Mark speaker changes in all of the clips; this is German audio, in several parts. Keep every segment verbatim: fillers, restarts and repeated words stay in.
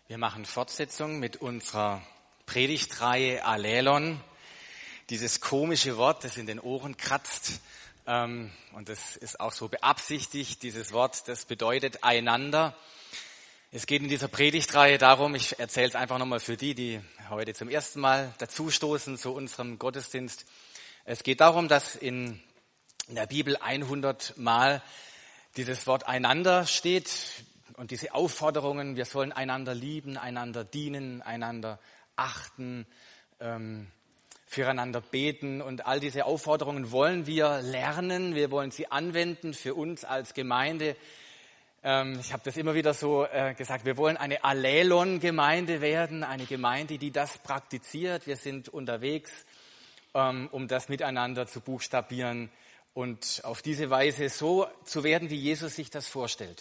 Speaker 1: Wir machen Fortsetzung mit unserer Predigtreihe Allelon. Dieses komische Wort, das in den Ohren kratzt, ähm, und das ist auch so beabsichtigt, dieses Wort, das bedeutet einander. Es geht in dieser Predigtreihe darum, ich erzähle es einfach nochmal für die, die heute zum ersten Mal dazustoßen zu unserem Gottesdienst. Es geht darum, dass in, in der Bibel hundert Mal dieses Wort einander steht. Und diese Aufforderungen, wir sollen einander lieben, einander dienen, einander achten, ähm, füreinander beten. Und all diese Aufforderungen wollen wir lernen, wir wollen sie anwenden für uns als Gemeinde. Ähm, ich habe das immer wieder so äh, gesagt, wir wollen eine Allelon-Gemeinde werden, eine Gemeinde, die das praktiziert. Wir sind unterwegs, ähm, um das miteinander zu buchstabieren und auf diese Weise so zu werden, wie Jesus sich das vorstellt.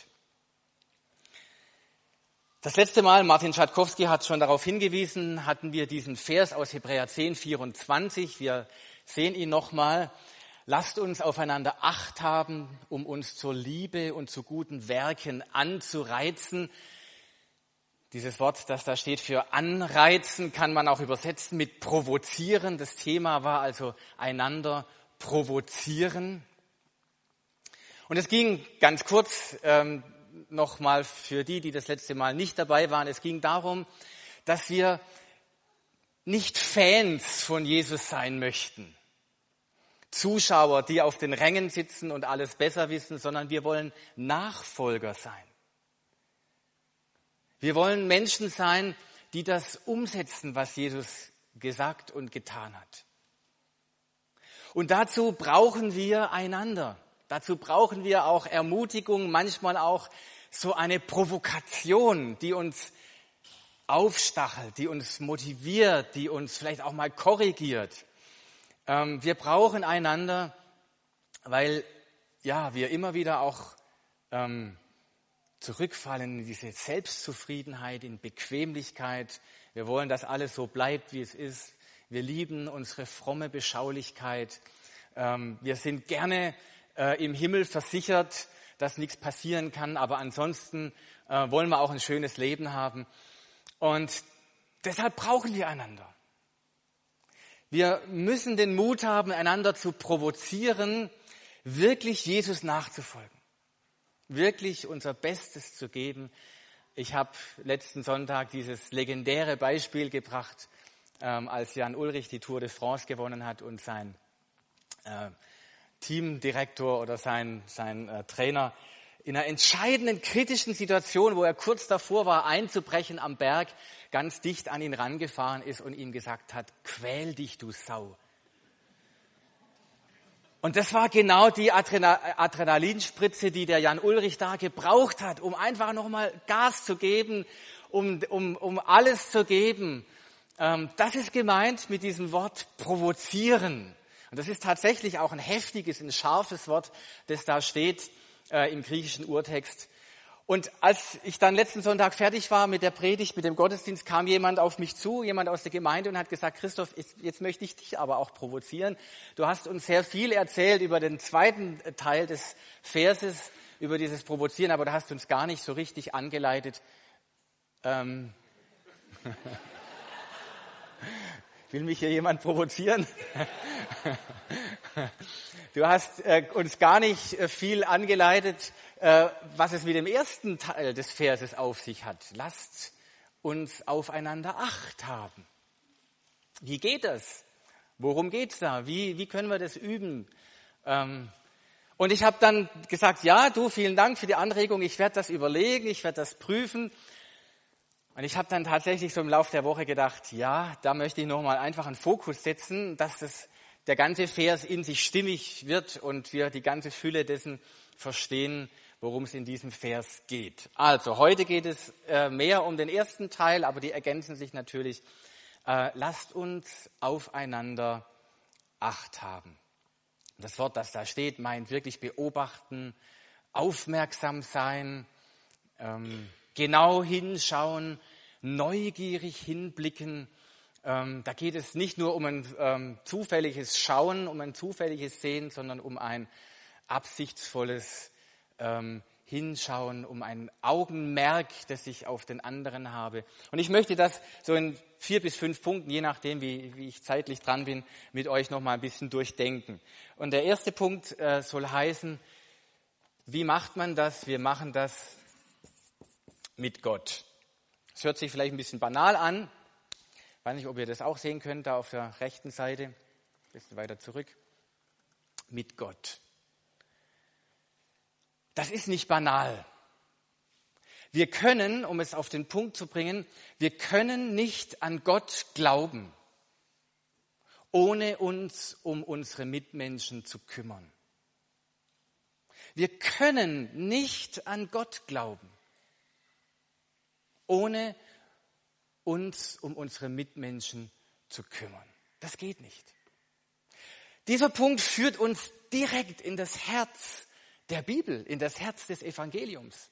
Speaker 1: Das letzte Mal, Martin Schatkowski hat schon darauf hingewiesen, hatten wir diesen Vers aus Hebräer zehn, vierundzwanzig. Wir sehen ihn nochmal. Lasst uns aufeinander Acht haben, um uns zur Liebe und zu guten Werken anzureizen. Dieses Wort, das da steht für anreizen, kann man auch übersetzen mit provozieren. Das Thema war also einander provozieren. Und es ging ganz kurz, ähm, nochmal für die, die das letzte Mal nicht dabei waren. Es ging darum, dass wir nicht Fans von Jesus sein möchten. Zuschauer, die auf den Rängen sitzen und alles besser wissen, sondern wir wollen Nachfolger sein. Wir wollen Menschen sein, die das umsetzen, was Jesus gesagt und getan hat. Und dazu brauchen wir einander. Dazu brauchen wir auch Ermutigung, manchmal auch so eine Provokation, die uns aufstachelt, die uns motiviert, die uns vielleicht auch mal korrigiert. Ähm, wir brauchen einander, weil ja wir immer wieder auch ähm, zurückfallen in diese Selbstzufriedenheit, in Bequemlichkeit. Wir wollen, dass alles so bleibt, wie es ist. Wir lieben unsere fromme Beschaulichkeit. Ähm, wir sind gerne Äh, im Himmel versichert, dass nichts passieren kann, aber ansonsten äh, wollen wir auch ein schönes Leben haben. Und deshalb brauchen wir einander. Wir müssen den Mut haben, einander zu provozieren, wirklich Jesus nachzufolgen, wirklich unser Bestes zu geben. Ich habe letzten Sonntag dieses legendäre Beispiel gebracht, ähm, als Jan Ullrich die Tour de France gewonnen hat und sein äh, Teamdirektor oder sein, sein äh, Trainer in einer entscheidenden, kritischen Situation, wo er kurz davor war, einzubrechen am Berg, ganz dicht an ihn rangefahren ist und ihm gesagt hat, quäl dich, du Sau. Und das war genau die Adrenal- Adrenalinspritze, die der Jan Ullrich da gebraucht hat, um einfach nochmal Gas zu geben, um, um, um alles zu geben. Ähm, das ist gemeint mit diesem Wort provozieren. Und das ist tatsächlich auch ein heftiges, ein scharfes Wort, das da steht äh, im griechischen Urtext. Und als ich dann letzten Sonntag fertig war mit der Predigt, mit dem Gottesdienst, kam jemand auf mich zu, jemand aus der Gemeinde und hat gesagt, Christoph, jetzt, jetzt möchte ich dich aber auch provozieren. Du hast uns sehr viel erzählt über den zweiten Teil des Verses, über dieses Provozieren, aber du hast uns gar nicht so richtig angeleitet. Ähm Will mich hier jemand provozieren? Du hast äh, uns gar nicht äh, viel angeleitet, äh, was es mit dem ersten Teil des Verses auf sich hat. Lasst uns aufeinander Acht haben. Wie geht das? Worum geht's da? Wie, wie können wir das üben? Ähm, und ich habe dann gesagt, ja, du, vielen Dank für die Anregung. Ich werde das überlegen, ich werde das prüfen. Und ich habe dann tatsächlich so im Laufe der Woche gedacht, ja, da möchte ich nochmal einfach einen Fokus setzen, dass das, der ganze Vers in sich stimmig wird und wir die ganze Fülle dessen verstehen, worum es in diesem Vers geht. Also, heute geht es äh, mehr um den ersten Teil, aber die ergänzen sich natürlich. Äh, lasst uns aufeinander Acht haben. Das Wort, das da steht, meint wirklich beobachten, aufmerksam sein, ähm, genau hinschauen, neugierig hinblicken. Ähm, da geht es nicht nur um ein ähm, zufälliges Schauen, um ein zufälliges Sehen, sondern um ein absichtsvolles ähm, Hinschauen, um ein Augenmerk, das ich auf den anderen habe. Und ich möchte das so in vier bis fünf Punkten, je nachdem, wie, wie ich zeitlich dran bin, mit euch noch mal ein bisschen durchdenken. Und der erste Punkt äh, soll heißen, wie macht man das? Wir machen das mit Gott. Es hört sich vielleicht ein bisschen banal an. Ich weiß nicht, ob ihr das auch sehen könnt, da auf der rechten Seite. Ein bisschen weiter zurück. Mit Gott. Das ist nicht banal. Wir können, um es auf den Punkt zu bringen, wir können nicht an Gott glauben, ohne uns um unsere Mitmenschen zu kümmern. Wir können nicht an Gott glauben, ohne uns um unsere Mitmenschen zu kümmern. Das geht nicht. Dieser Punkt führt uns direkt in das Herz der Bibel, in das Herz des Evangeliums.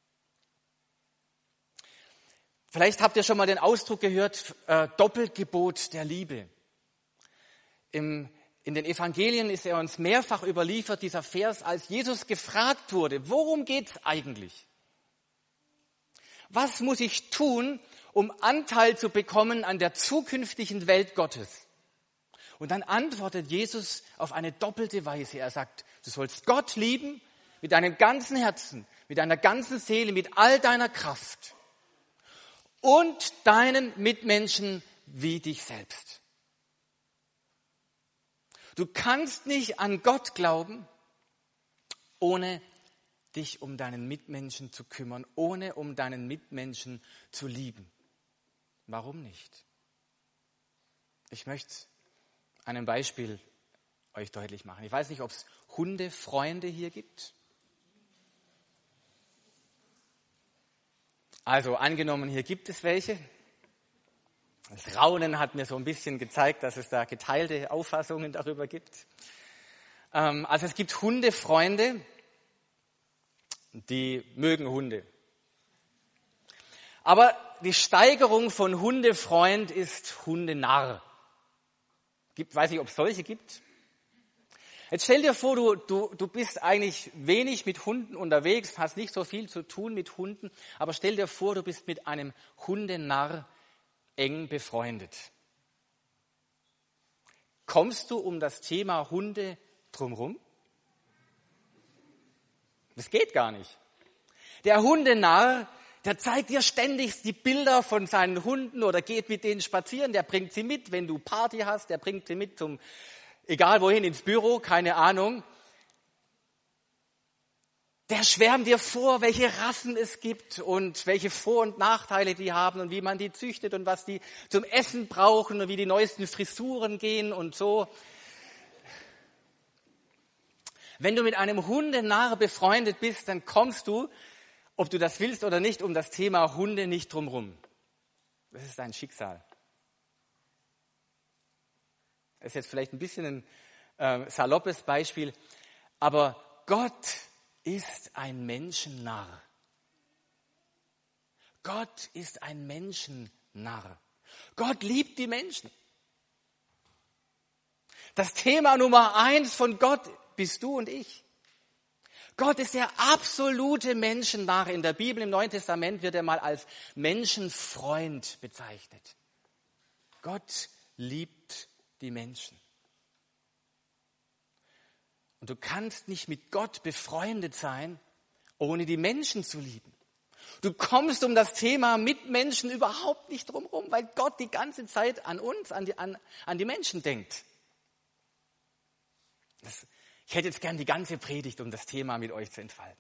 Speaker 1: Vielleicht habt ihr schon mal den Ausdruck gehört, äh, Doppelgebot der Liebe. Im, in den Evangelien ist er uns mehrfach überliefert, dieser Vers, als Jesus gefragt wurde, worum geht's eigentlich? Was muss ich tun, um Anteil zu bekommen an der zukünftigen Welt Gottes? Und dann antwortet Jesus auf eine doppelte Weise. Er sagt, du sollst Gott lieben mit deinem ganzen Herzen, mit deiner ganzen Seele, mit all deiner Kraft und deinen Mitmenschen wie dich selbst. Du kannst nicht an Gott glauben, ohne dich um deinen Mitmenschen zu kümmern, ohne um deinen Mitmenschen zu lieben. Warum nicht? Ich möchte einem Beispiel euch deutlich machen. Ich weiß nicht, ob es Hundefreunde hier gibt. Also angenommen, hier gibt es welche. Das Raunen hat mir so ein bisschen gezeigt, dass es da geteilte Auffassungen darüber gibt. Also es gibt Hundefreunde, die mögen Hunde. Aber die Steigerung von Hundefreund ist Hundenarr. Gibt, weiß nicht, ob es solche gibt. Jetzt stell dir vor, du, du, du bist eigentlich wenig mit Hunden unterwegs, hast nicht so viel zu tun mit Hunden, aber stell dir vor, du bist mit einem Hundenarr eng befreundet. Kommst du um das Thema Hunde drumherum? Das geht gar nicht. Der Hundenarr, der zeigt dir ständig die Bilder von seinen Hunden oder geht mit denen spazieren, der bringt sie mit, wenn du Party hast, der bringt sie mit zum, egal wohin, ins Büro, keine Ahnung. Der schwärmt dir vor, welche Rassen es gibt und welche Vor- und Nachteile die haben und wie man die züchtet und was die zum Essen brauchen und wie die neuesten Frisuren gehen und so. Wenn du mit einem Hundenarr befreundet bist, dann kommst du, ob du das willst oder nicht, um das Thema Hunde nicht drumherum. Das ist dein Schicksal. Das ist jetzt vielleicht ein bisschen ein äh, saloppes Beispiel, aber Gott ist ein Menschennarr. Gott ist ein Menschennarr. Gott liebt die Menschen. Das Thema Nummer eins von Gott bist du und ich. Gott ist der absolute Menschennarr. In der Bibel, im Neuen Testament, wird er mal als Menschenfreund bezeichnet. Gott liebt die Menschen. Und du kannst nicht mit Gott befreundet sein, ohne die Menschen zu lieben. Du kommst um das Thema Mitmenschen überhaupt nicht drumherum, weil Gott die ganze Zeit an uns, an die, an, an die Menschen denkt. Das, ich hätte jetzt gern die ganze Predigt, um das Thema mit euch zu entfalten.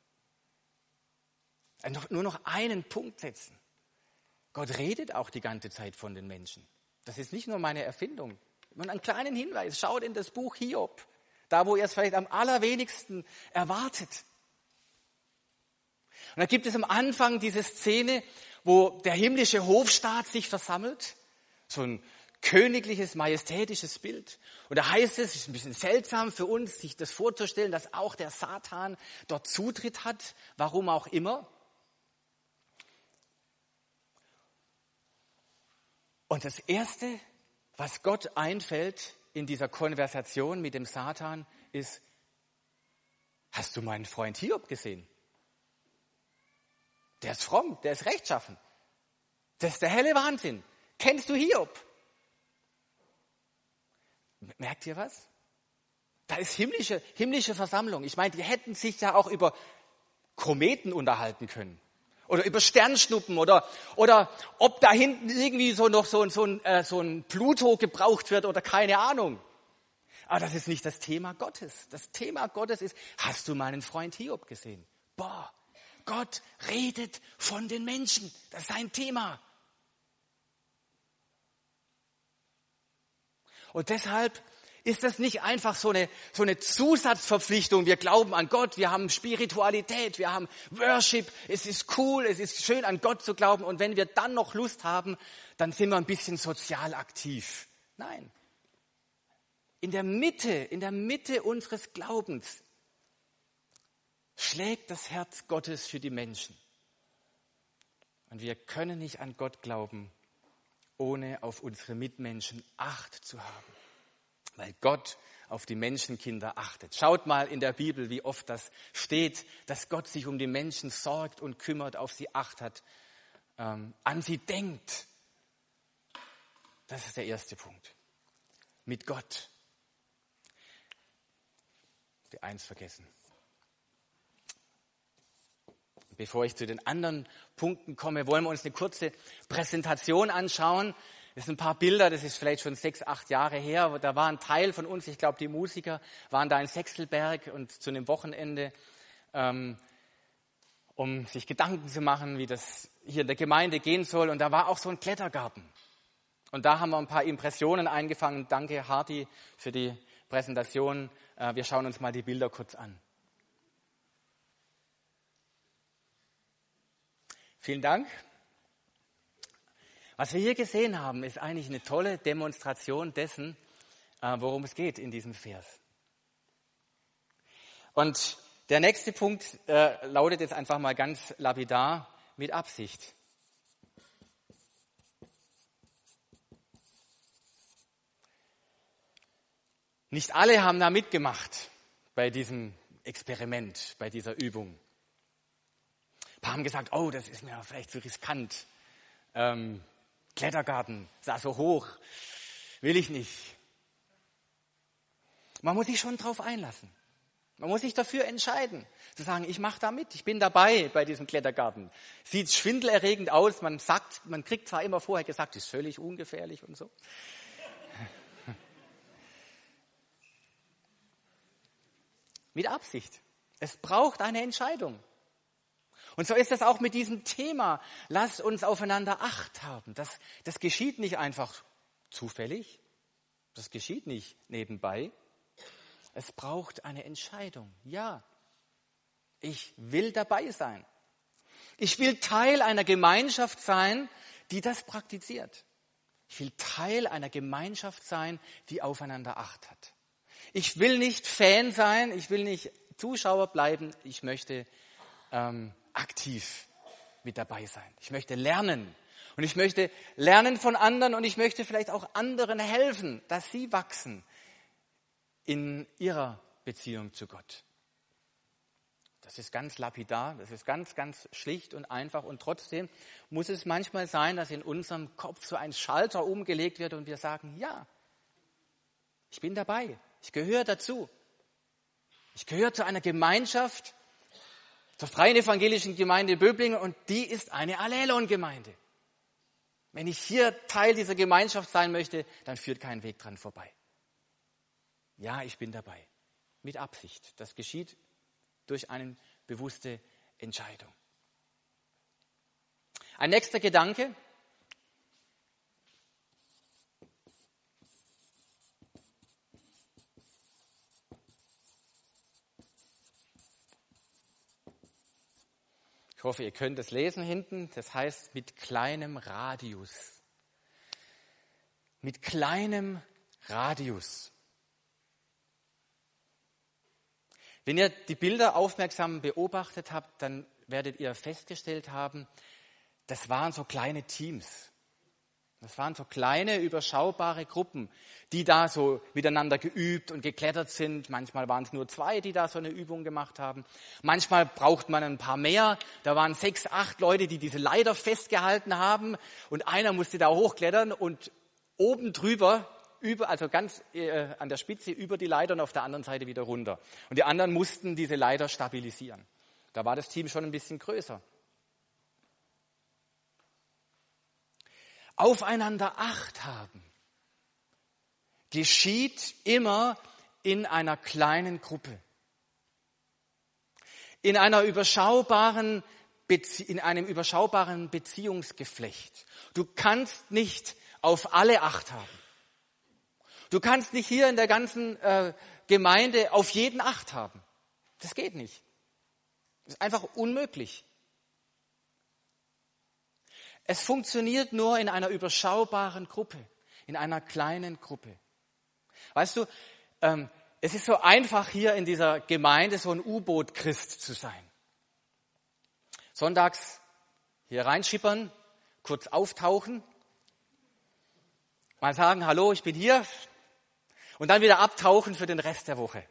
Speaker 1: Nur noch einen Punkt setzen. Gott redet auch die ganze Zeit von den Menschen. Das ist nicht nur meine Erfindung. Und einen kleinen Hinweis, schaut in das Buch Hiob, da wo ihr es vielleicht am allerwenigsten erwartet. Und da gibt es am Anfang diese Szene, wo der himmlische Hofstaat sich versammelt, so ein königliches, majestätisches Bild. Und da heißt es, es ist ein bisschen seltsam für uns, sich das vorzustellen, dass auch der Satan dort Zutritt hat, warum auch immer. Und das Erste, was Gott einfällt in dieser Konversation mit dem Satan, ist, hast du meinen Freund Hiob gesehen? Der ist fromm, der ist rechtschaffen. Das ist der helle Wahnsinn. Kennst du Hiob? Merkt ihr was? Da ist himmlische, himmlische Versammlung. Ich meine, die hätten sich ja auch über Kometen unterhalten können. Oder über Sternschnuppen oder, oder ob da hinten irgendwie so noch so, so, ein, äh, so ein Pluto gebraucht wird oder keine Ahnung. Aber das ist nicht das Thema Gottes. Das Thema Gottes ist, hast du meinen Freund Hiob gesehen? Boah, Gott redet von den Menschen. Das ist sein Thema. Und deshalb ist das nicht einfach so eine, so eine Zusatzverpflichtung. Wir glauben an Gott, wir haben Spiritualität, wir haben Worship. Es ist cool, es ist schön, an Gott zu glauben. Und wenn wir dann noch Lust haben, dann sind wir ein bisschen sozial aktiv. Nein. In der Mitte, in der Mitte unseres Glaubens schlägt das Herz Gottes für die Menschen. Und wir können nicht an Gott glauben, ohne auf unsere Mitmenschen Acht zu haben. Weil Gott auf die Menschenkinder achtet. Schaut mal in der Bibel, wie oft das steht, dass Gott sich um die Menschen sorgt und kümmert, auf sie Acht hat, ähm, an sie denkt. Das ist der erste Punkt. Mit Gott. Die Eins vergessen. Bevor ich zu den anderen Punkten komme, wollen wir uns eine kurze Präsentation anschauen. Das sind ein paar Bilder, das ist vielleicht schon sechs, acht Jahre her. Da war ein Teil von uns, ich glaube die Musiker, waren da in Sechselberg und zu einem Wochenende, ähm, um sich Gedanken zu machen, wie das hier in der Gemeinde gehen soll. Und da war auch so ein Klettergarten. Und da haben wir ein paar Impressionen eingefangen. Danke, Hardy, für die Präsentation. Äh, wir schauen uns mal die Bilder kurz an. Vielen Dank. Was wir hier gesehen haben, ist eigentlich eine tolle Demonstration dessen, worum es geht in diesem Vers. Und der nächste Punkt äh, lautet jetzt einfach mal ganz lapidar, mit Absicht. Nicht alle haben da mitgemacht bei diesem Experiment, bei dieser Übung. Ein paar haben gesagt, oh, das ist mir vielleicht zu riskant. Ähm, Klettergarten, sah so hoch, will ich nicht. Man muss sich schon drauf einlassen. Man muss sich dafür entscheiden, zu sagen, ich mache da mit, ich bin dabei bei diesem Klettergarten. Sieht schwindelerregend aus, man sagt, man kriegt zwar immer vorher gesagt, ist völlig ungefährlich und so. Mit Absicht. Es braucht eine Entscheidung. Und so ist es auch mit diesem Thema. Lasst uns aufeinander Acht haben. Das, das geschieht nicht einfach zufällig. Das geschieht nicht nebenbei. Es braucht eine Entscheidung. Ja, ich will dabei sein. Ich will Teil einer Gemeinschaft sein, die das praktiziert. Ich will Teil einer Gemeinschaft sein, die aufeinander Acht hat. Ich will nicht Fan sein, ich will nicht Zuschauer bleiben. Ich möchte ähm, aktiv mit dabei sein. Ich möchte lernen. Und ich möchte lernen von anderen und ich möchte vielleicht auch anderen helfen, dass sie wachsen in ihrer Beziehung zu Gott. Das ist ganz lapidar, das ist ganz, ganz schlicht und einfach. Und trotzdem muss es manchmal sein, dass in unserem Kopf so ein Schalter umgelegt wird und wir sagen, ja, ich bin dabei, ich gehöre dazu. Ich gehöre zu einer Gemeinschaft, zur Freien Evangelischen Gemeinde Böblingen, und die ist eine Allelon-Gemeinde. Wenn ich hier Teil dieser Gemeinschaft sein möchte, dann führt kein Weg dran vorbei. Ja, ich bin dabei. Mit Absicht. Das geschieht durch eine bewusste Entscheidung. Ein nächster Gedanke. Ich hoffe, ihr könnt es lesen hinten. Das heißt mit kleinem Radius. Mit kleinem Radius. Wenn ihr die Bilder aufmerksam beobachtet habt, dann werdet ihr festgestellt haben, das waren so kleine Teams. Das waren so kleine, überschaubare Gruppen, die da so miteinander geübt und geklettert sind. Manchmal waren es nur zwei, die da so eine Übung gemacht haben. Manchmal braucht man ein paar mehr. Da waren sechs, acht Leute, die diese Leiter festgehalten haben. Und einer musste da hochklettern und oben drüber, über, also ganz äh, an der Spitze über die Leiter und auf der anderen Seite wieder runter. Und die anderen mussten diese Leiter stabilisieren. Da war das Team schon ein bisschen größer. Aufeinander Acht haben geschieht immer in einer kleinen Gruppe. In einer überschaubaren Bezie- in einem überschaubaren Beziehungsgeflecht. Du kannst nicht auf alle Acht haben. Du kannst nicht hier in der ganzen äh, Gemeinde auf jeden Acht haben. Das geht nicht. Das ist einfach unmöglich. Es funktioniert nur in einer überschaubaren Gruppe, in einer kleinen Gruppe. Weißt du, ähm, es ist so einfach, hier in dieser Gemeinde so ein U-Boot-Christ zu sein. Sonntags hier reinschippern, kurz auftauchen, mal sagen, hallo, ich bin hier, und dann wieder abtauchen für den Rest der Woche.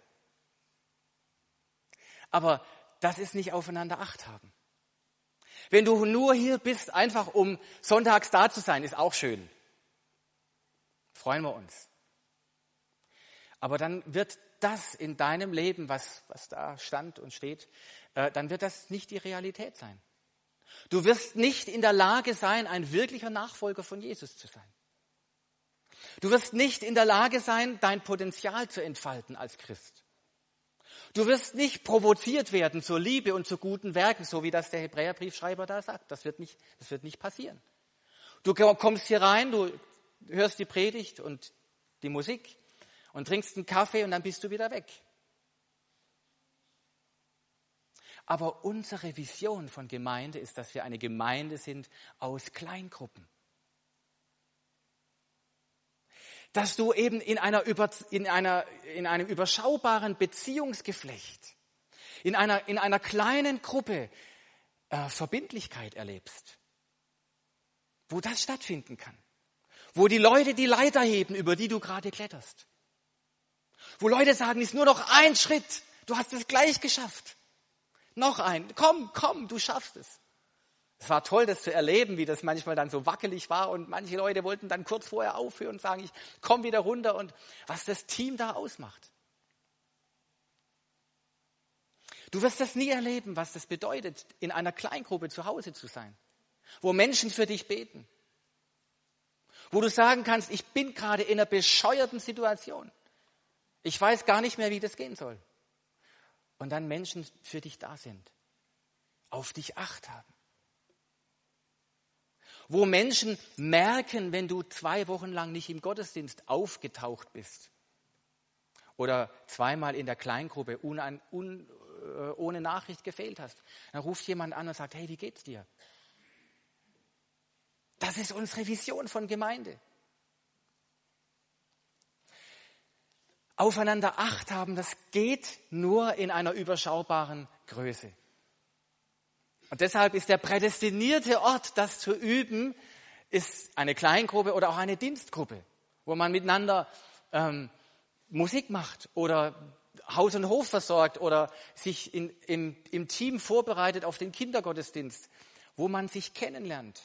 Speaker 1: Aber das ist nicht aufeinander Acht haben. Wenn du nur hier bist, einfach um sonntags da zu sein, ist auch schön. Freuen wir uns. Aber dann wird das in deinem Leben, was, was da stand und steht, äh, dann wird das nicht die Realität sein. Du wirst nicht in der Lage sein, ein wirklicher Nachfolger von Jesus zu sein. Du wirst nicht in der Lage sein, dein Potenzial zu entfalten als Christ. Du wirst nicht provoziert werden zur Liebe und zu guten Werken, so wie das der Hebräerbriefschreiber da sagt. Das wird nicht, das wird nicht passieren. Du kommst hier rein, du hörst die Predigt und die Musik und trinkst einen Kaffee und dann bist du wieder weg. Aber unsere Vision von Gemeinde ist, dass wir eine Gemeinde sind aus Kleingruppen. Dass du eben in einer, in einer, in einem überschaubaren Beziehungsgeflecht, in einer, in einer kleinen Gruppe äh, Verbindlichkeit erlebst, wo das stattfinden kann, wo die Leute die Leiter heben, über die du gerade kletterst, wo Leute sagen, es ist nur noch ein Schritt, du hast es gleich geschafft, noch ein, komm, komm, du schaffst es. Es war toll, das zu erleben, wie das manchmal dann so wackelig war und manche Leute wollten dann kurz vorher aufhören und sagen, ich komme wieder runter und was das Team da ausmacht. Du wirst das nie erleben, was das bedeutet, in einer Kleingruppe zu Hause zu sein, wo Menschen für dich beten, wo du sagen kannst, ich bin gerade in einer bescheuerten Situation. Ich weiß gar nicht mehr, wie das gehen soll. Und dann Menschen für dich da sind, auf dich Acht haben. Wo Menschen merken, wenn du zwei Wochen lang nicht im Gottesdienst aufgetaucht bist oder zweimal in der Kleingruppe un, un, ohne Nachricht gefehlt hast. Dann ruft jemand an und sagt, hey, wie geht's dir? Das ist unsere Vision von Gemeinde. Aufeinander Acht haben, das geht nur in einer überschaubaren Größe. Und deshalb ist der prädestinierte Ort, das zu üben, ist eine Kleingruppe oder auch eine Dienstgruppe, wo man miteinander ähm, Musik macht oder Haus und Hof versorgt oder sich in, im, im Team vorbereitet auf den Kindergottesdienst, wo man sich kennenlernt,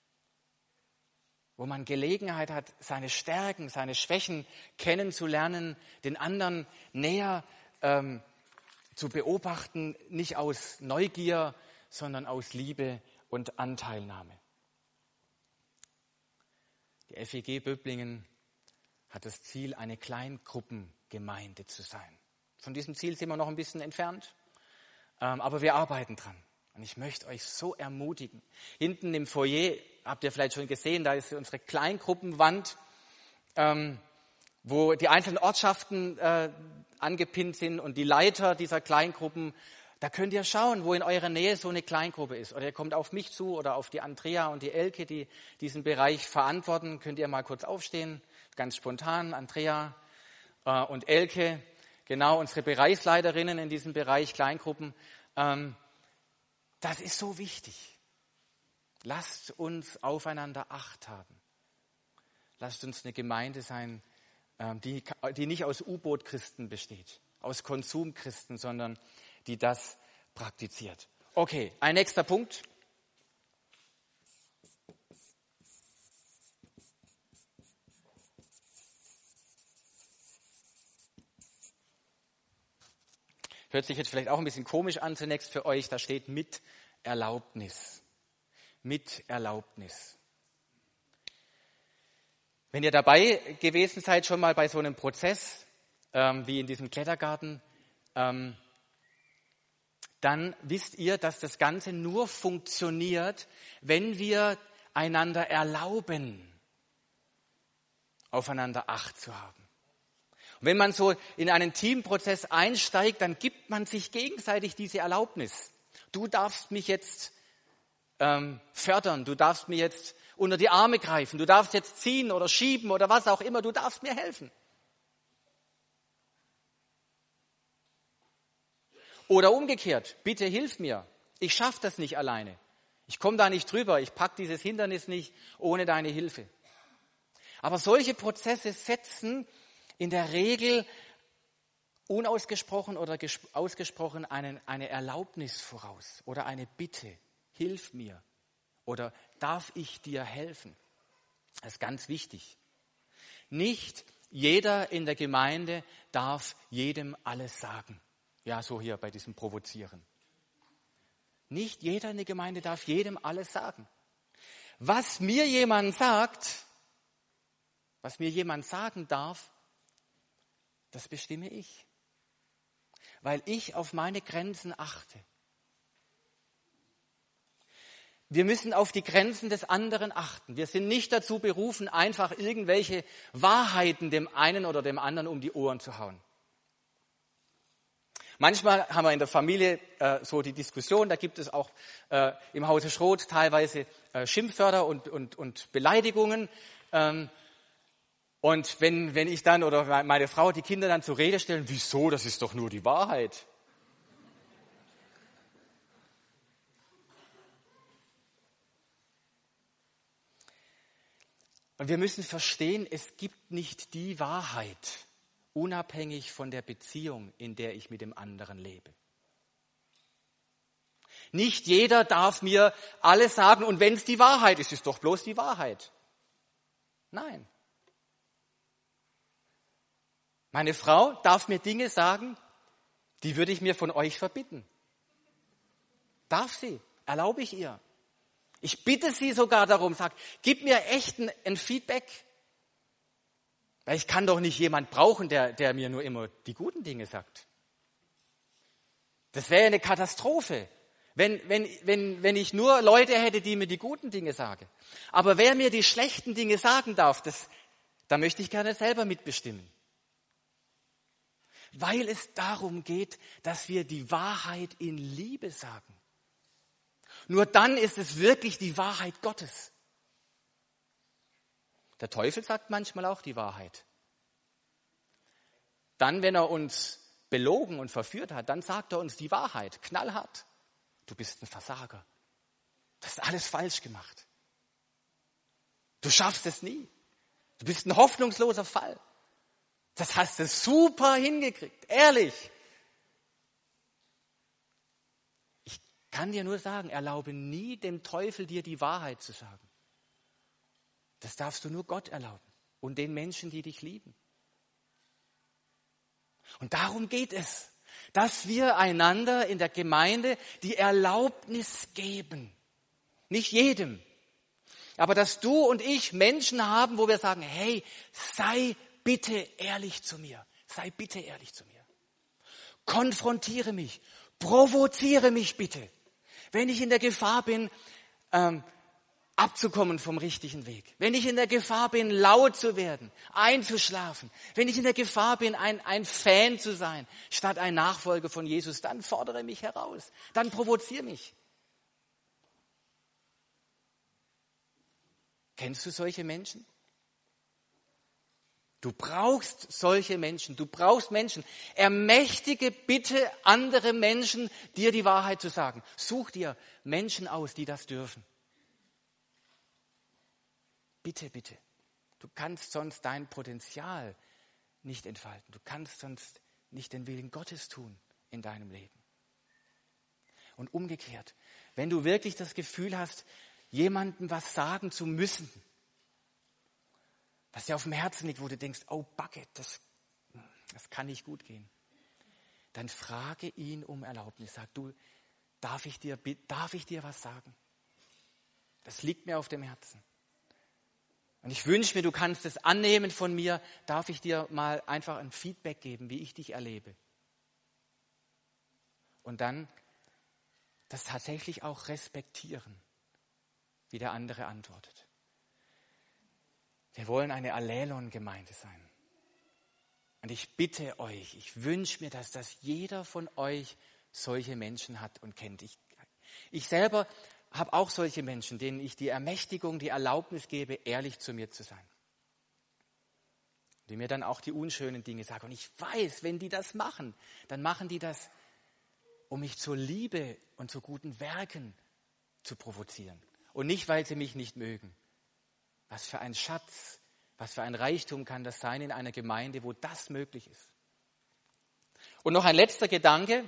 Speaker 1: wo man Gelegenheit hat, seine Stärken, seine Schwächen kennenzulernen, den anderen näher ähm, zu beobachten, nicht aus Neugier, sondern aus Liebe und Anteilnahme. Die F E G Böblingen hat das Ziel, eine Kleingruppengemeinde zu sein. Von diesem Ziel sind wir noch ein bisschen entfernt, aber wir arbeiten dran. Und ich möchte euch so ermutigen. Hinten im Foyer, habt ihr vielleicht schon gesehen, da ist unsere Kleingruppenwand, wo die einzelnen Ortschaften angepinnt sind und die Leiter dieser Kleingruppen. Da könnt ihr schauen, wo in eurer Nähe so eine Kleingruppe ist. Oder ihr kommt auf mich zu oder auf die Andrea und die Elke, die diesen Bereich verantworten. Könnt ihr mal kurz aufstehen, ganz spontan. Andrea äh, und Elke, genau unsere Bereichsleiterinnen in diesem Bereich Kleingruppen. Ähm, das ist so wichtig. Lasst uns aufeinander Acht haben. lasst uns eine Gemeinde sein, die, die nicht aus U-Boot-Christen besteht, aus Konsumchristen, sondern die das praktiziert. Okay, ein nächster Punkt. Hört sich jetzt vielleicht auch ein bisschen komisch an zunächst für euch, da steht mit Erlaubnis. Mit Erlaubnis. Wenn ihr dabei gewesen seid, schon mal bei so einem Prozess, ähm, wie in diesem Klettergarten, ähm, dann wisst ihr, dass das Ganze nur funktioniert, wenn wir einander erlauben, aufeinander Acht zu haben. Und wenn man so in einen Teamprozess einsteigt, dann gibt man sich gegenseitig diese Erlaubnis. Du darfst mich jetzt ähm, fördern, du darfst mir jetzt unter die Arme greifen, du darfst jetzt ziehen oder schieben oder was auch immer, du darfst mir helfen. Oder umgekehrt, bitte hilf mir, ich schaffe das nicht alleine. Ich komme da nicht drüber, ich packe dieses Hindernis nicht ohne deine Hilfe. Aber solche Prozesse setzen in der Regel unausgesprochen oder ausgesprochen eine, eine Erlaubnis voraus oder eine Bitte, hilf mir oder darf ich dir helfen? Das ist ganz wichtig. Nicht jeder in der Gemeinde darf jedem alles sagen. Ja, so hier bei diesem Provozieren. Nicht jeder in der Gemeinde darf jedem alles sagen. Was mir jemand sagt, was mir jemand sagen darf, das bestimme ich, weil ich auf meine Grenzen achte. Wir müssen auf die Grenzen des anderen achten. Wir sind nicht dazu berufen, einfach irgendwelche Wahrheiten dem einen oder dem anderen um die Ohren zu hauen. Manchmal haben wir in der Familie äh, so die Diskussion, da gibt es auch äh, im Hause Schroth teilweise äh, Schimpfwörter und, und, und Beleidigungen. Ähm, und wenn, wenn ich dann oder meine Frau die Kinder dann zur Rede stellen, wieso, das ist doch nur die Wahrheit. Und wir müssen verstehen, es gibt nicht die Wahrheit, unabhängig von der Beziehung, in der ich mit dem anderen lebe. Nicht jeder darf mir alles sagen und wenn es die Wahrheit ist, ist es doch bloß die Wahrheit. Nein. Meine Frau darf mir Dinge sagen, die würde ich mir von euch verbitten. Darf sie, erlaube ich ihr. Ich bitte sie sogar darum, sag, gib mir echt ein, ein Feedback. Weil ich kann doch nicht jemand brauchen, der, der mir nur immer die guten Dinge sagt. Das wäre eine Katastrophe, wenn, wenn, wenn, wenn ich nur Leute hätte, die mir die guten Dinge sagen. Aber wer mir die schlechten Dinge sagen darf, das, da möchte ich gerne selber mitbestimmen. Weil es darum geht, dass wir die Wahrheit in Liebe sagen. Nur dann ist es wirklich die Wahrheit Gottes. Der Teufel sagt manchmal auch die Wahrheit. Dann, wenn er uns belogen und verführt hat, dann sagt er uns die Wahrheit, knallhart. Du bist ein Versager. Du hast alles falsch gemacht. Du schaffst es nie. Du bist ein hoffnungsloser Fall. Das hast du super hingekriegt, ehrlich. Ich kann dir nur sagen, erlaube nie dem Teufel, dir die Wahrheit zu sagen. Das darfst du nur Gott erlauben und den Menschen, die dich lieben. Und darum geht es, dass wir einander in der Gemeinde die Erlaubnis geben. Nicht jedem. Aber dass du und ich Menschen haben, wo wir sagen, hey, sei bitte ehrlich zu mir. Sei bitte ehrlich zu mir. Konfrontiere mich. Provoziere mich bitte. Wenn ich in der Gefahr bin, ähm, abzukommen vom richtigen Weg. Wenn ich in der Gefahr bin, laut zu werden, einzuschlafen. Wenn ich in der Gefahr bin, ein, ein Fan zu sein, statt ein Nachfolger von Jesus, dann fordere mich heraus. Dann provoziere mich. Kennst du solche Menschen? Du brauchst solche Menschen. Du brauchst Menschen. Ermächtige bitte andere Menschen, dir die Wahrheit zu sagen. Such dir Menschen aus, die das dürfen. Bitte, bitte. Du kannst sonst dein Potenzial nicht entfalten. Du kannst sonst nicht den Willen Gottes tun in deinem Leben. Und umgekehrt, wenn du wirklich das Gefühl hast, jemandem was sagen zu müssen, was dir auf dem Herzen liegt, wo du denkst, oh Backe, das, das kann nicht gut gehen, dann frage ihn um Erlaubnis. Sag du, darf ich dir, darf ich dir was sagen? Das liegt mir auf dem Herzen. Und ich wünsche mir, du kannst es annehmen von mir. Darf ich dir mal einfach ein Feedback geben, wie ich dich erlebe? Und dann das tatsächlich auch respektieren, wie der andere antwortet. Wir wollen eine Allelon-Gemeinde sein. Und ich bitte euch, ich wünsche mir, dass das jeder von euch solche Menschen hat und kennt. Ich, ich selber habe auch solche Menschen, denen ich die Ermächtigung, die Erlaubnis gebe, ehrlich zu mir zu sein. Die mir dann auch die unschönen Dinge sagen. Und ich weiß, wenn die das machen, dann machen die das, um mich zur Liebe und zu guten Werken zu provozieren. Und nicht, weil sie mich nicht mögen. Was für ein Schatz, was für ein Reichtum kann das sein in einer Gemeinde, wo das möglich ist. Und noch ein letzter Gedanke.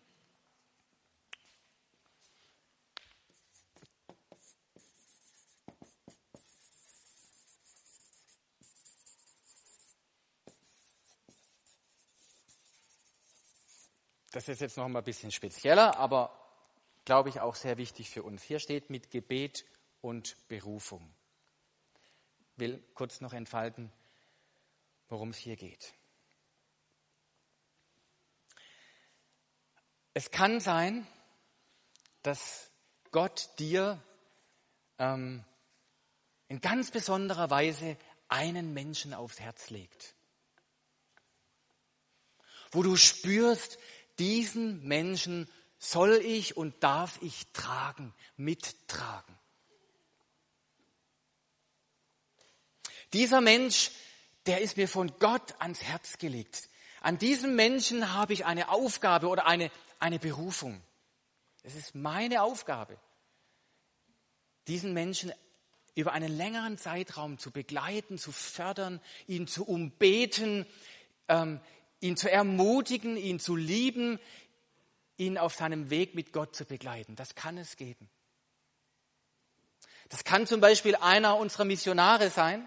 Speaker 1: Das ist jetzt noch mal ein bisschen spezieller, aber glaube ich auch sehr wichtig für uns. Hier steht mit Gebet und Berufung. Ich will kurz noch entfalten, worum es hier geht. Es kann sein, dass Gott dir ähm, in ganz besonderer Weise einen Menschen aufs Herz legt, wo du spürst, diesen Menschen soll ich und darf ich tragen, mittragen. Dieser Mensch, der ist mir von Gott ans Herz gelegt. An diesem Menschen habe ich eine Aufgabe oder eine, eine Berufung. Es ist meine Aufgabe, diesen Menschen über einen längeren Zeitraum zu begleiten, zu fördern, ihn zu umbeten, ähm, ihn zu ermutigen, ihn zu lieben, ihn auf seinem Weg mit Gott zu begleiten. Das kann es geben. Das kann zum Beispiel einer unserer Missionare sein.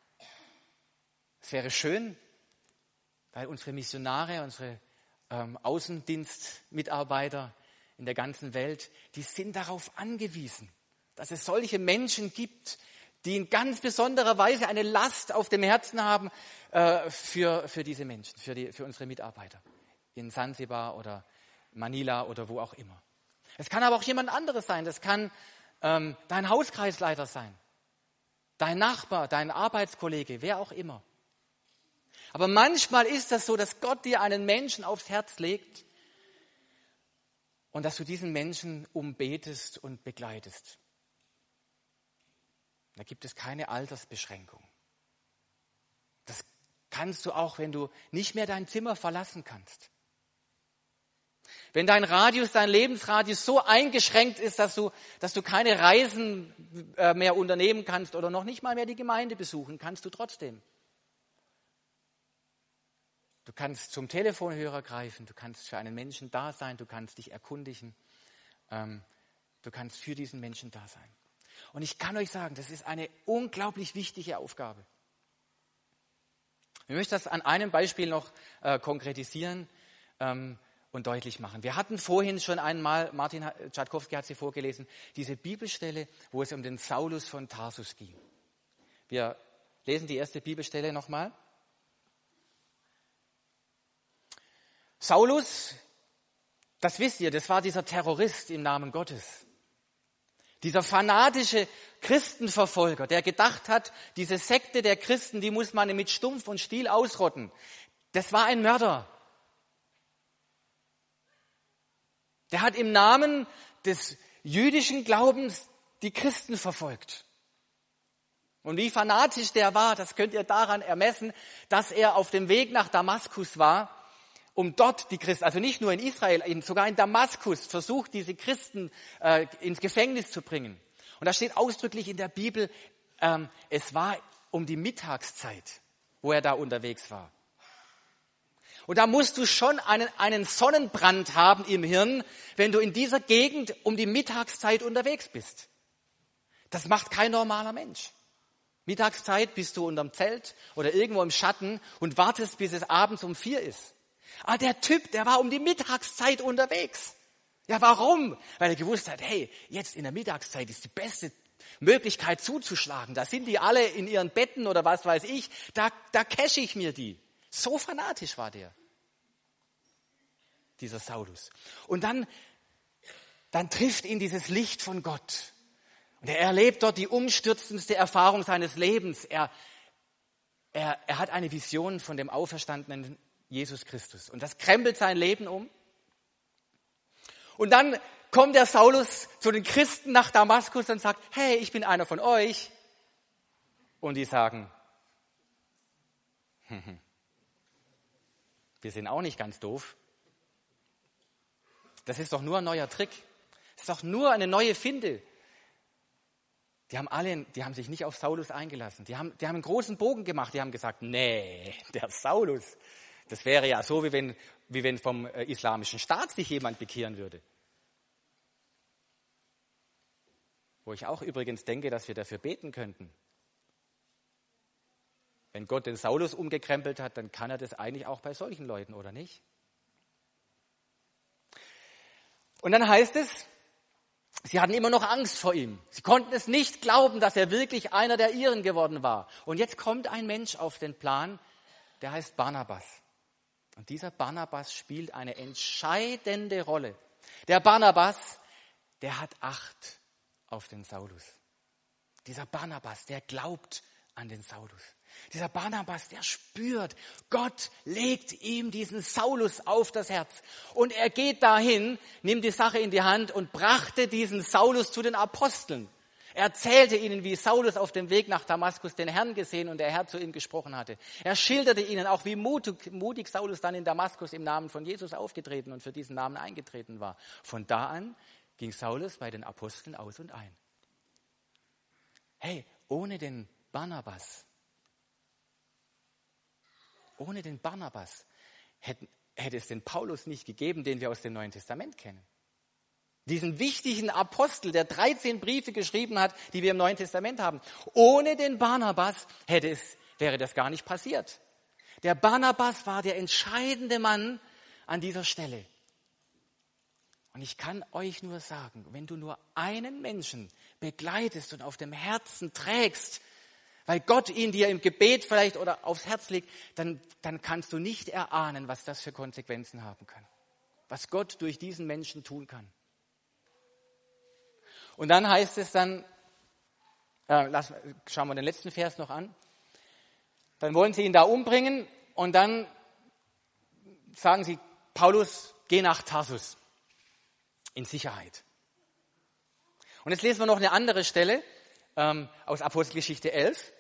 Speaker 1: Es wäre schön, weil unsere Missionare, unsere ähm, Außendienstmitarbeiter in der ganzen Welt, die sind darauf angewiesen, dass es solche Menschen gibt, die in ganz besonderer Weise eine Last auf dem Herzen haben äh, für, für diese Menschen, für, die, für unsere Mitarbeiter in Sansibar oder Manila oder wo auch immer. Es kann aber auch jemand anderes sein. Das kann ähm, dein Hauskreisleiter sein, dein Nachbar, dein Arbeitskollege, wer auch immer. Aber manchmal ist das so, dass Gott dir einen Menschen aufs Herz legt und dass du diesen Menschen umbetest und begleitest. Da gibt es keine Altersbeschränkung. Das kannst du auch, wenn du nicht mehr dein Zimmer verlassen kannst. Wenn dein Radius, dein Lebensradius so eingeschränkt ist, dass du, dass du keine Reisen mehr unternehmen kannst oder noch nicht mal mehr die Gemeinde besuchen, kannst du trotzdem. Du kannst zum Telefonhörer greifen, du kannst für einen Menschen da sein, du kannst dich erkundigen, ähm, du kannst für diesen Menschen da sein. Und ich kann euch sagen, das ist eine unglaublich wichtige Aufgabe. Ich möchte das an einem Beispiel noch äh, konkretisieren ähm, und deutlich machen. Wir hatten vorhin schon einmal, Martin Tschatkowski hat sie vorgelesen, diese Bibelstelle, wo es um den Saulus von Tarsus ging. Wir lesen die erste Bibelstelle nochmal. Saulus, das wisst ihr, das war dieser Terrorist im Namen Gottes. Dieser fanatische Christenverfolger, der gedacht hat, diese Sekte der Christen, die muss man mit Stumpf und Stiel ausrotten. Das war ein Mörder. Der hat im Namen des jüdischen Glaubens die Christen verfolgt. Und wie fanatisch der war, das könnt ihr daran ermessen, dass er auf dem Weg nach Damaskus war, um dort die Christen, also nicht nur in Israel, sogar in Damaskus, versucht, diese Christen äh, ins Gefängnis zu bringen. Und da steht ausdrücklich in der Bibel, ähm, es war um die Mittagszeit, wo er da unterwegs war. Und da musst du schon einen, einen Sonnenbrand haben im Hirn, wenn du in dieser Gegend um die Mittagszeit unterwegs bist. Das macht kein normaler Mensch. Mittagszeit bist du unterm Zelt oder irgendwo im Schatten und wartest, bis es abends um vier ist. Aber der Typ, der war um die Mittagszeit unterwegs. Ja, warum? Weil er gewusst hat, hey, jetzt in der Mittagszeit ist die beste Möglichkeit zuzuschlagen. Da sind die alle in ihren Betten oder was weiß ich. Da, da cache ich mir die. So fanatisch war der, dieser Saulus. Und dann, dann trifft ihn dieses Licht von Gott. Und er erlebt dort die umstürzendste Erfahrung seines Lebens. Er, er, er hat eine Vision von dem auferstandenen Jesus Christus. Und das krempelt sein Leben um. Und dann kommt der Saulus zu den Christen nach Damaskus und sagt, hey, ich bin einer von euch. Und die sagen, hm, hm. Wir sind auch nicht ganz doof. Das ist doch nur ein neuer Trick. Das ist doch nur eine neue Finte. Die haben alle, die haben sich nicht auf Saulus eingelassen. Die haben, die haben einen großen Bogen gemacht. Die haben gesagt, nee, der Saulus, das wäre ja so, wie wenn, wie wenn vom äh, islamischen Staat sich jemand bekehren würde. Wo ich auch übrigens denke, dass wir dafür beten könnten. Wenn Gott den Saulus umgekrempelt hat, dann kann er das eigentlich auch bei solchen Leuten, oder nicht? Und dann heißt es, sie hatten immer noch Angst vor ihm. Sie konnten es nicht glauben, dass er wirklich einer der ihren geworden war. Und jetzt kommt ein Mensch auf den Plan, der heißt Barnabas. Und dieser Barnabas spielt eine entscheidende Rolle. Der Barnabas, der hat Acht auf den Saulus. Dieser Barnabas, der glaubt an den Saulus. Dieser Barnabas, der spürt, Gott legt ihm diesen Saulus auf das Herz. Und er geht dahin, nimmt die Sache in die Hand und brachte diesen Saulus zu den Aposteln. Er erzählte ihnen, wie Saulus auf dem Weg nach Damaskus den Herrn gesehen und der Herr zu ihm gesprochen hatte. Er schilderte ihnen auch, wie mutig, mutig Saulus dann in Damaskus im Namen von Jesus aufgetreten und für diesen Namen eingetreten war. Von da an ging Saulus bei den Aposteln aus und ein. Hey, ohne den Barnabas, ohne den Barnabas hätte, hätte es den Paulus nicht gegeben, den wir aus dem Neuen Testament kennen. Diesen wichtigen Apostel, der dreizehn Briefe geschrieben hat, die wir im Neuen Testament haben. Ohne den Barnabas hätte es, wäre das gar nicht passiert. Der Barnabas war der entscheidende Mann an dieser Stelle. Und ich kann euch nur sagen, wenn du nur einen Menschen begleitest und auf dem Herzen trägst, weil Gott ihn dir im Gebet vielleicht oder aufs Herz legt, dann, dann kannst du nicht erahnen, was das für Konsequenzen haben kann. Was Gott durch diesen Menschen tun kann. Und dann heißt es dann, äh, lass, schauen wir den letzten Vers noch an, dann wollen sie ihn da umbringen und dann sagen sie, Paulus, geh nach Tarsus in Sicherheit. Und jetzt lesen wir noch eine andere Stelle ähm, aus Apostelgeschichte elf.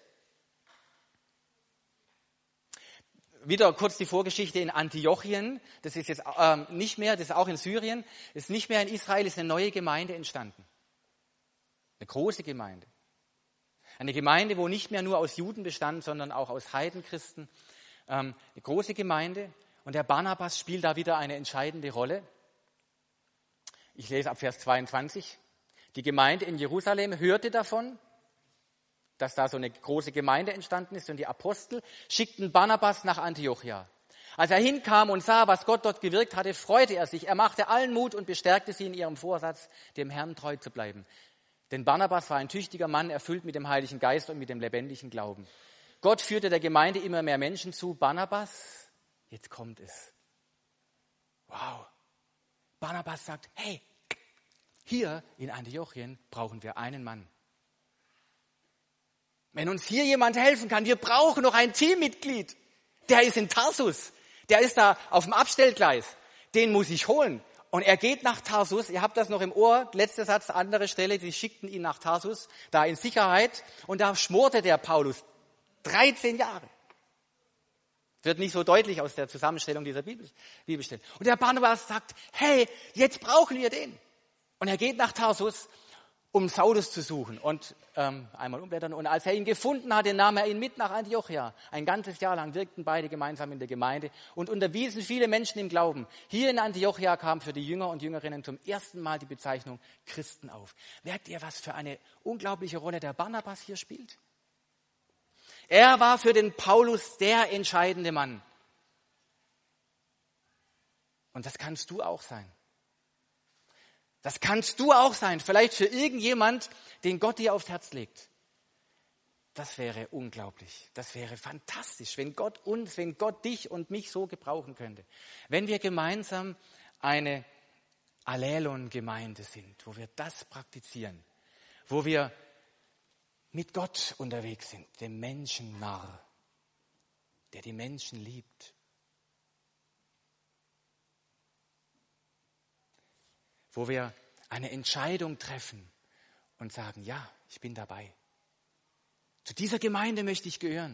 Speaker 1: Wieder kurz die Vorgeschichte in Antiochien. Das ist jetzt ähm, nicht mehr, das ist auch in Syrien, ist nicht mehr in Israel, ist eine neue Gemeinde entstanden. Eine große Gemeinde. Eine Gemeinde, wo nicht mehr nur aus Juden bestand, sondern auch aus Heidenchristen. Ähm, eine große Gemeinde. Und der Barnabas spielt da wieder eine entscheidende Rolle. Ich lese ab Vers zweiundzwanzig. Die Gemeinde in Jerusalem hörte davon, dass da so eine große Gemeinde entstanden ist und die Apostel schickten Barnabas nach Antiochia. Als er hinkam und sah, was Gott dort gewirkt hatte, freute er sich. Er machte allen Mut und bestärkte sie in ihrem Vorsatz, dem Herrn treu zu bleiben. Denn Barnabas war ein tüchtiger Mann, erfüllt mit dem Heiligen Geist und mit dem lebendigen Glauben. Gott führte der Gemeinde immer mehr Menschen zu. Barnabas, jetzt kommt es. Wow. Barnabas sagt, hey, hier in Antiochien brauchen wir einen Mann. Wenn uns hier jemand helfen kann, wir brauchen noch ein Teammitglied. Der ist in Tarsus, der ist da auf dem Abstellgleis. Den muss ich holen. Und er geht nach Tarsus, ihr habt das noch im Ohr, letzter Satz, andere Stelle, sie schickten ihn nach Tarsus, da in Sicherheit. Und da schmorte der Paulus dreizehn Jahre. Wird nicht so deutlich aus der Zusammenstellung dieser Bibelstelle. Und der Barnabas sagt, hey, jetzt brauchen wir den. Und er geht nach Tarsus um Saulus zu suchen und ähm, einmal umblättern. Und als er ihn gefunden hatte, nahm er ihn mit nach Antiochia. Ein ganzes Jahr lang wirkten beide gemeinsam in der Gemeinde und unterwiesen viele Menschen im Glauben. Hier in Antiochia kam für die Jünger und Jüngerinnen zum ersten Mal die Bezeichnung Christen auf. Merkt ihr, was für eine unglaubliche Rolle der Barnabas hier spielt? Er war für den Paulus der entscheidende Mann. Und das kannst du auch sein. Das kannst du auch sein, vielleicht für irgendjemand, den Gott dir aufs Herz legt. Das wäre unglaublich, das wäre fantastisch, wenn Gott uns, wenn Gott dich und mich so gebrauchen könnte. Wenn wir gemeinsam eine Allelon-Gemeinde sind, wo wir das praktizieren, wo wir mit Gott unterwegs sind, dem Menschen nah, der die Menschen liebt. Wo wir eine Entscheidung treffen und sagen, ja, ich bin dabei. Zu dieser Gemeinde möchte ich gehören.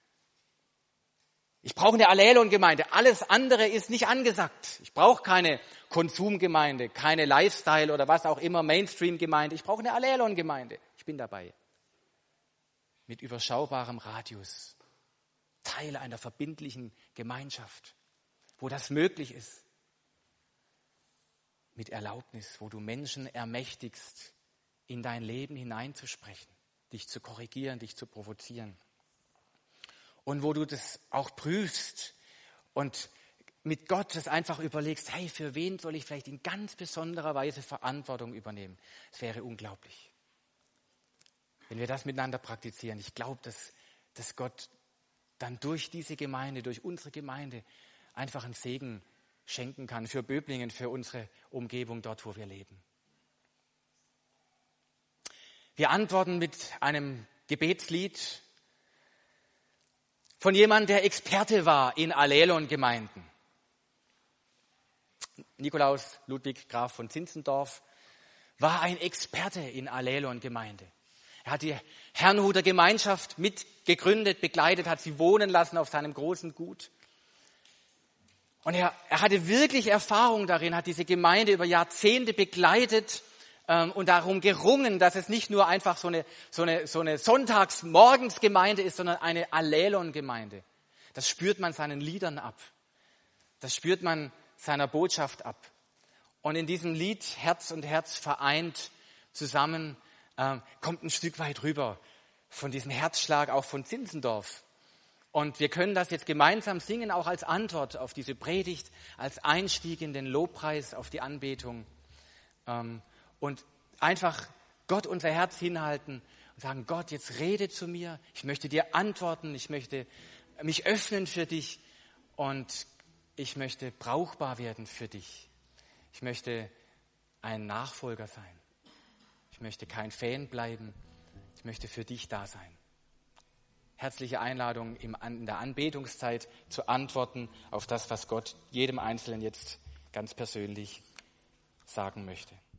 Speaker 1: Ich brauche eine Allelon-Gemeinde. Alles andere ist nicht angesagt. Ich brauche keine Konsumgemeinde, keine Lifestyle oder was auch immer, Mainstream-Gemeinde. Ich brauche eine Allelon-Gemeinde. Ich bin dabei. Mit überschaubarem Radius. Teil einer verbindlichen Gemeinschaft, wo das möglich ist. Mit Erlaubnis, wo du Menschen ermächtigst, in dein Leben hineinzusprechen, dich zu korrigieren, dich zu provozieren. Und wo du das auch prüfst und mit Gott das einfach überlegst, hey, für wen soll ich vielleicht in ganz besonderer Weise Verantwortung übernehmen? Es wäre unglaublich, wenn wir das miteinander praktizieren. Ich glaube, dass, dass Gott dann durch diese Gemeinde, durch unsere Gemeinde einfach einen Segen schenken kann für Böblingen, für unsere Umgebung dort, wo wir leben. Wir antworten mit einem Gebetslied von jemandem, der Experte war in Allelon-Gemeinden. Nikolaus Ludwig Graf von Zinzendorf war ein Experte in Allelon-Gemeinde. Er hat die Herrnhuter Gemeinschaft mitgegründet, begleitet, hat sie wohnen lassen auf seinem großen Gut. Und er, er hatte wirklich Erfahrung darin, hat diese Gemeinde über Jahrzehnte begleitet ähm, und darum gerungen, dass es nicht nur einfach so eine, so eine, so eine Sonntagsmorgensgemeinde ist, sondern eine Allelon-Gemeinde. Das spürt man seinen Liedern ab. Das spürt man seiner Botschaft ab. Und in diesem Lied Herz und Herz vereint zusammen ähm, kommt ein Stück weit rüber von diesem Herzschlag auch von Zinzendorf. Und wir können das jetzt gemeinsam singen, auch als Antwort auf diese Predigt, als Einstieg in den Lobpreis, auf die Anbetung. Und einfach Gott unser Herz hinhalten und sagen, Gott, jetzt rede zu mir. Ich möchte dir antworten, ich möchte mich öffnen für dich und ich möchte brauchbar werden für dich. Ich möchte ein Nachfolger sein. Ich möchte kein Fan bleiben. Ich möchte für dich da sein. Herzliche Einladung in der Anbetungszeit zu antworten auf das, was Gott jedem Einzelnen jetzt ganz persönlich sagen möchte.